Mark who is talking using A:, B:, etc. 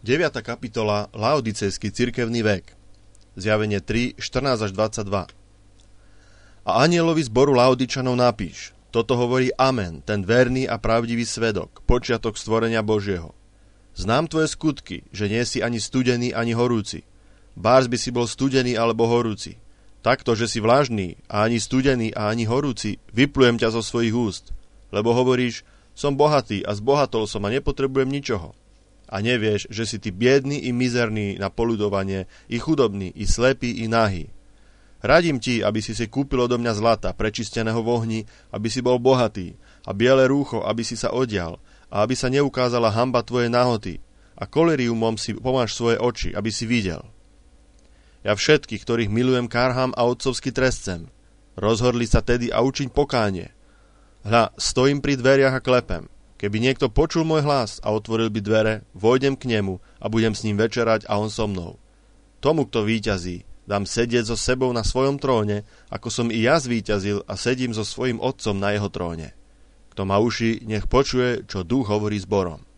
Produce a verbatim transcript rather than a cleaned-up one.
A: deviata kapitola Laodicejský cirkevný vek. Zjavenie tri, štrnásť až dvadsaťdva. A anielovi zboru Laodičanov napíš: Toto hovorí Amen, ten verný a pravdivý svedok, počiatok stvorenia Božieho. Znám tvoje skutky, že nie si ani studený, ani horúci. Bárs by si bol studený alebo horúci. Takto, že si vlažný a ani studený a ani horúci, vyplujem ťa zo svojich úst. Lebo hovoríš: Som bohatý a zbohatol som a nepotrebujem ničoho. A nevieš, že si ty biedný i mizerný na poľudovanie, i chudobný, i slepý, i nahý. Radím ti, aby si si kúpil odo mňa zlata, prečisteného v ohni, aby si bol bohatý, a biele rúcho, aby si sa odial, a aby sa neukázala hanba tvojej nahoty, a koleriumom si pomáš svoje oči, aby si videl. Ja všetkých, ktorých milujem, karhám a otcovsky trestcem. Rozhodli sa tedy a učiň pokánie. Hľa, stojím pri dveriach a klepem. Keby niekto počul môj hlas a otvoril by dvere, vojdem k nemu a budem s ním večerať a on so mnou. Tomu, kto víťazí, dám sedieť so sebou na svojom tróne, ako som i ja zvíťazil a sedím so svojím otcom na jeho tróne. Kto má uši, nech počuje, čo duch hovorí zborom.